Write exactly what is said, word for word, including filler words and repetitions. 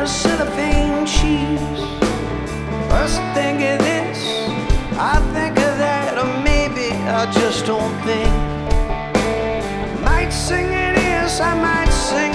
a cellophane cheese. First I think of this, I think of that, or maybe I just don't think. Might sing it is, I might sing